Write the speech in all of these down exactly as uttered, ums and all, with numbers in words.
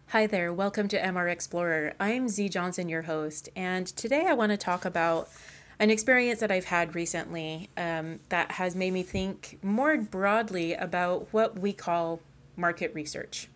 Hi there, welcome to M R Explorer. I'm Z Johnson, your host, and today I want to talk about an experience that I've had recently um, that has made me think more broadly about what we call market research.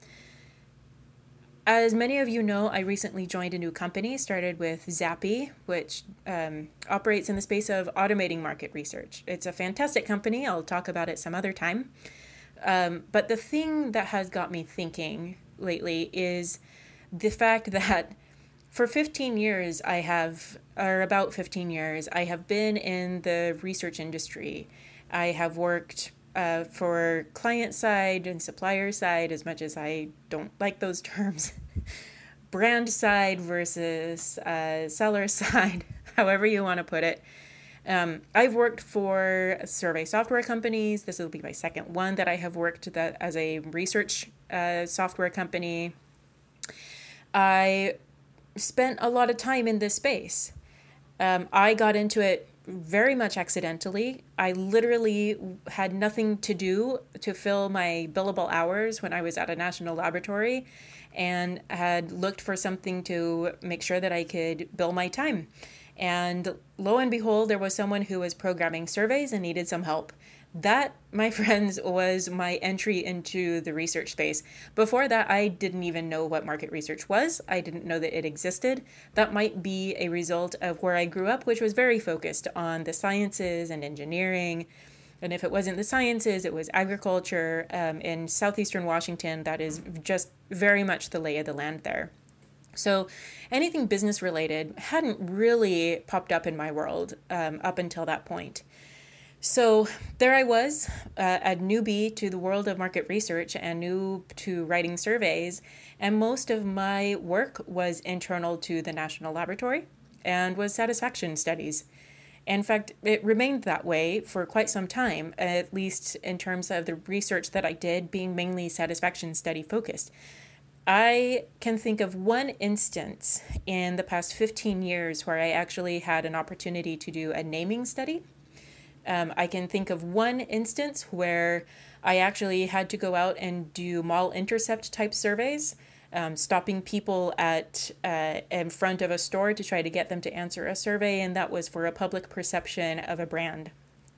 As many of you know, I recently joined a new company, started with Zappy, which um, operates in the space of automating market research. It's a fantastic company. I'll talk about it some other time. Um, but the thing that has got me thinking lately is the fact that for fifteen years I have, or about fifteen years, I have been in the research industry. I have worked uh, for client side and supplier side, as much as I don't like those terms, brand side versus uh, seller side, however you want to put it. Um, I've worked for survey software companies. This will be my second one that I have worked that as a research uh, software company. I spent a lot of time in this space. Um, I got into it very much accidentally. I literally had nothing to do to fill my billable hours when I was at a national laboratory and had looked for something to make sure that I could bill my time. And lo and behold, there was someone who was programming surveys and needed some help. That, my friends, was my entry into the research space. Before that, I didn't even know what market research was. I didn't know that it existed. That might be a result of where I grew up, which was very focused on the sciences and engineering. And if it wasn't the sciences, it was agriculture. Um, in southeastern Washington, that is just very much the lay of the land there. So anything business related hadn't really popped up in my world um, up until that point. So there I was, uh, a newbie to the world of market research and new to writing surveys. And most of my work was internal to the national laboratory and was satisfaction studies. In fact, it remained that way for quite some time, at least in terms of the research that I did being mainly satisfaction study focused. I can think of one instance in the past fifteen years where I actually had an opportunity to do a naming study. Um, I can think of one instance where I actually had to go out and do mall intercept type surveys, um, stopping people at uh, in front of a store to try to get them to answer a survey, and that was for a public perception of a brand.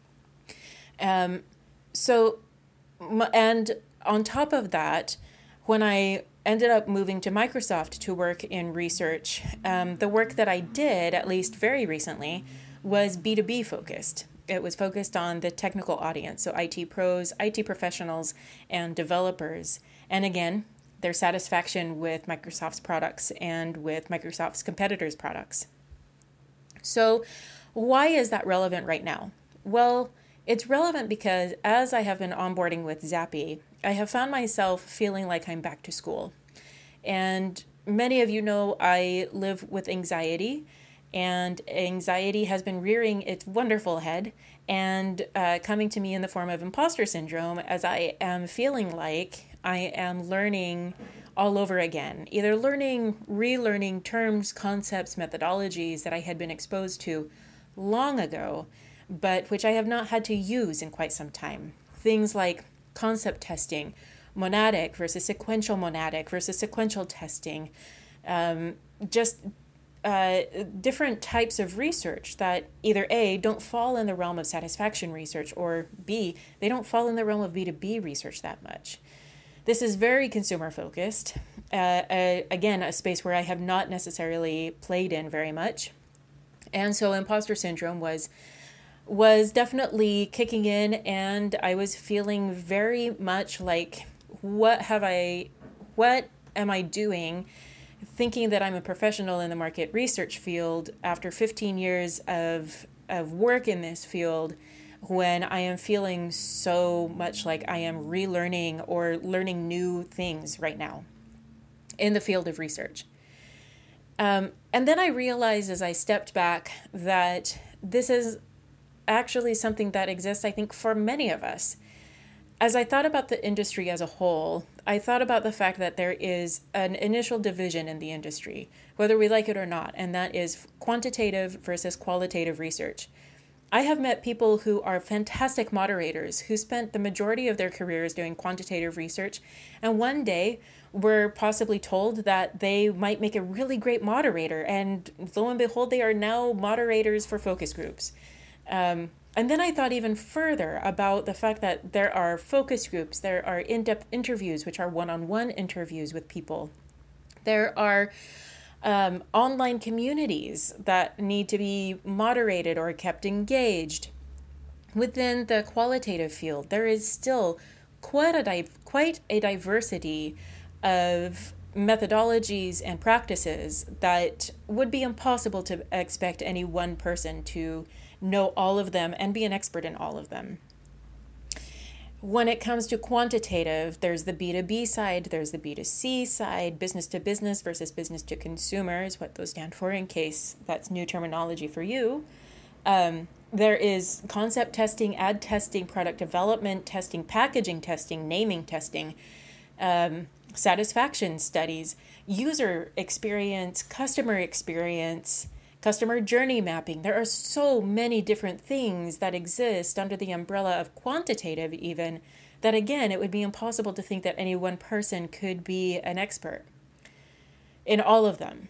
Um, so, and on top of that, when I ended up moving to Microsoft to work in research, um, the work that I did, at least very recently, was B two B focused. It was focused on the technical audience, so I T pros, I T professionals, and developers. And again, their satisfaction with Microsoft's products and with Microsoft's competitors' products. So why is that relevant right now? Well, it's relevant because as I have been onboarding with Zappy, I have found myself feeling like I'm back to school. And many of you know I live with anxiety, and anxiety has been rearing its wonderful head and uh, coming to me in the form of imposter syndrome as I am feeling like I am learning all over again, either learning, relearning terms, concepts, methodologies that I had been exposed to long ago, but which I have not had to use in quite some time. Things like concept testing, monadic versus sequential monadic versus sequential testing, um, just uh, different types of research that either A, don't fall in the realm of satisfaction research, or B, they don't fall in the realm of B two B research that much. This is very consumer focused. Uh, uh, again, a space where I have not necessarily played in very much. And so imposter syndrome was was definitely kicking in, and I was feeling very much like, what have I, what am I doing? Thinking that I'm a professional in the market research field after fifteen years of, of work in this field, when I am feeling so much like I am relearning or learning new things right now in the field of research. Um, and then I realized as I stepped back that this is actually something that exists, I think, for many of us. As I thought about the industry as a whole, I thought about the fact that there is an initial division in the industry, whether we like it or not, and that is quantitative versus qualitative research. I have met people who are fantastic moderators who spent the majority of their careers doing quantitative research, and one day were possibly told that they might make a really great moderator, and lo and behold, they are now moderators for focus groups. Um, and then I thought even further about the fact that there are focus groups, there are in-depth interviews, which are one-on-one interviews with people. There are um, online communities that need to be moderated or kept engaged. Within the qualitative field, there is still quite a di- quite a diversity of methodologies and practices that would be impossible to expect any one person to know all of them and be an expert in all of them. When it comes to quantitative, there's the B two B side, there's the B two C side, business to business versus business to consumer is what those stand for, in case that's new terminology for you. Um, there is concept testing, ad testing, product development testing, packaging testing, naming testing, um, satisfaction studies, user experience, customer experience, customer journey mapping. There are so many different things that exist under the umbrella of quantitative even, that again, it would be impossible to think that any one person could be an expert in all of them.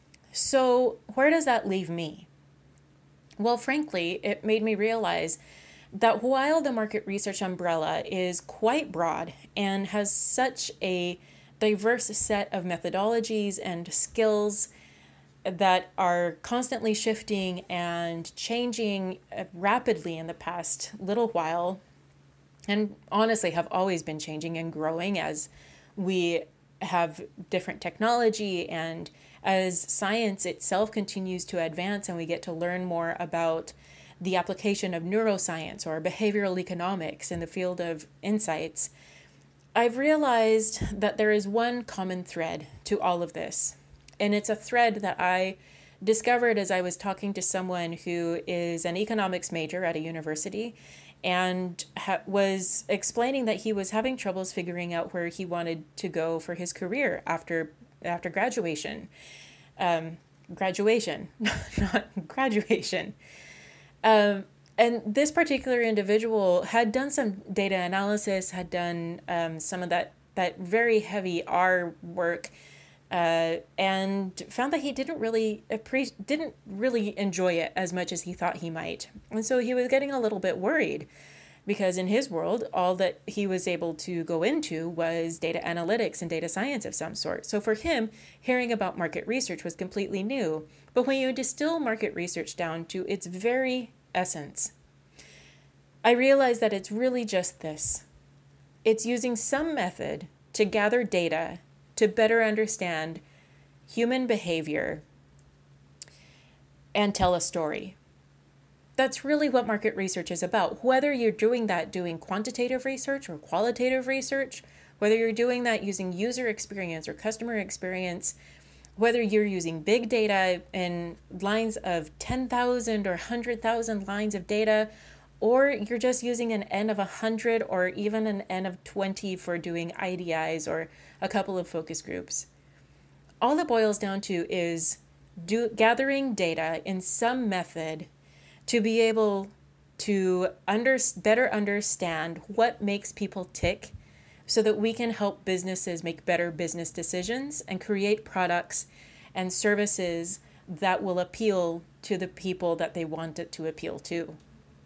So where does that leave me? Well, frankly, it made me realize that while the market research umbrella is quite broad and has such a diverse set of methodologies and skills that are constantly shifting and changing rapidly in the past little while, and honestly have always been changing and growing as we have different technology and as science itself continues to advance and we get to learn more about the application of neuroscience or behavioral economics in the field of insights, I've realized that there is one common thread to all of this. And it's a thread that I discovered as I was talking to someone who is an economics major at a university and ha- was explaining that he was having troubles figuring out where he wanted to go for his career after after graduation. Um, graduation, not graduation. Um, and this particular individual had done some data analysis, had done um, some of that, that very heavy R work, Uh, and found that he didn't really appre- didn't really enjoy it as much as he thought he might. And so he was getting a little bit worried because in his world, all that he was able to go into was data analytics and data science of some sort. So for him, hearing about market research was completely new. But when you distill market research down to its very essence, I realized that it's really just this. It's using some method to gather data to better understand human behavior and tell a story. That's really what market research is about. Whether you're doing that doing quantitative research or qualitative research, whether you're doing that using user experience or customer experience, whether you're using big data in lines of ten thousand or one hundred thousand lines of data, or you're just using an N of one hundred or even an N of twenty for doing I D Is or a couple of focus groups. All it boils down to is do, gathering data in some method to be able to under, better understand what makes people tick so that we can help businesses make better business decisions and create products and services that will appeal to the people that they want it to appeal to.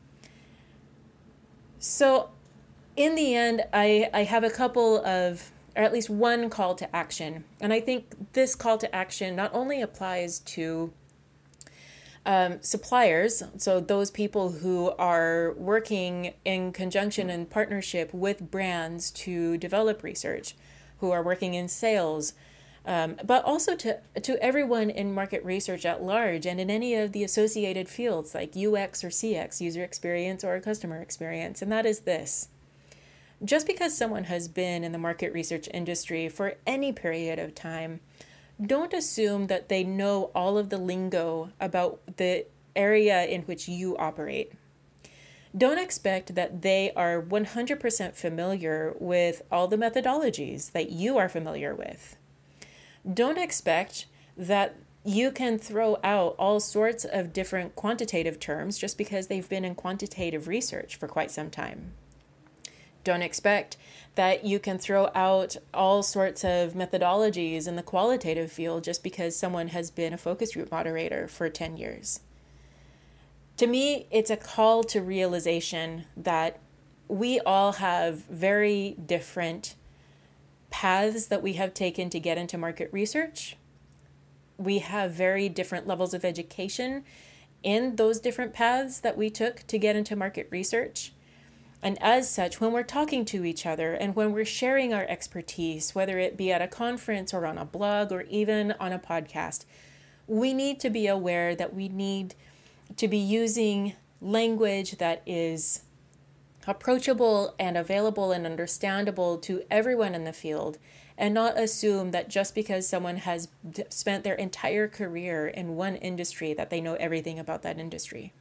So in the end, I, I have a couple of, or at least one call to action. And I think this call to action not only applies to um, suppliers, so those people who are working in conjunction and partnership with brands to develop research, who are working in sales, um, but also to, to everyone in market research at large and in any of the associated fields like U X or C X, user experience or customer experience. And that is this. Just because someone has been in the market research industry for any period of time, don't assume that they know all of the lingo about the area in which you operate. Don't expect that they are one hundred percent familiar with all the methodologies that you are familiar with. Don't expect that You can throw out all sorts of different quantitative terms just because they've been in quantitative research for quite some time. Don't expect that you can throw out all sorts of methodologies in the qualitative field just because someone has been a focus group moderator for ten years. To me, it's a call to realization that we all have very different paths that we have taken to get into market research. We have very different levels of education in those different paths that we took to get into market research. And as such, when we're talking to each other and when we're sharing our expertise, whether it be at a conference or on a blog or even on a podcast, we need to be aware that we need to be using language that is approachable and available and understandable to everyone in the field, and not assume that just because someone has spent their entire career in one industry that they know everything about that industry.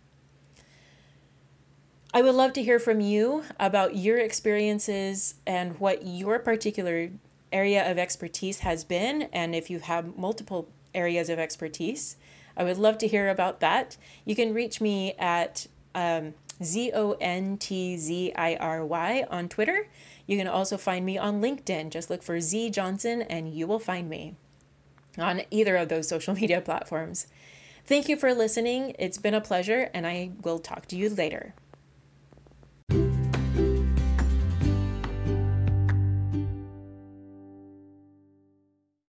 I would love to hear from you about your experiences and what your particular area of expertise has been, and if you have multiple areas of expertise, I would love to hear about that. You can reach me at um, Z O N T Z I R Y on Twitter. You can also find me on LinkedIn. Just look for Z Johnson and you will find me on either of those social media platforms. Thank you for listening. It's been a pleasure, and I will talk to you later.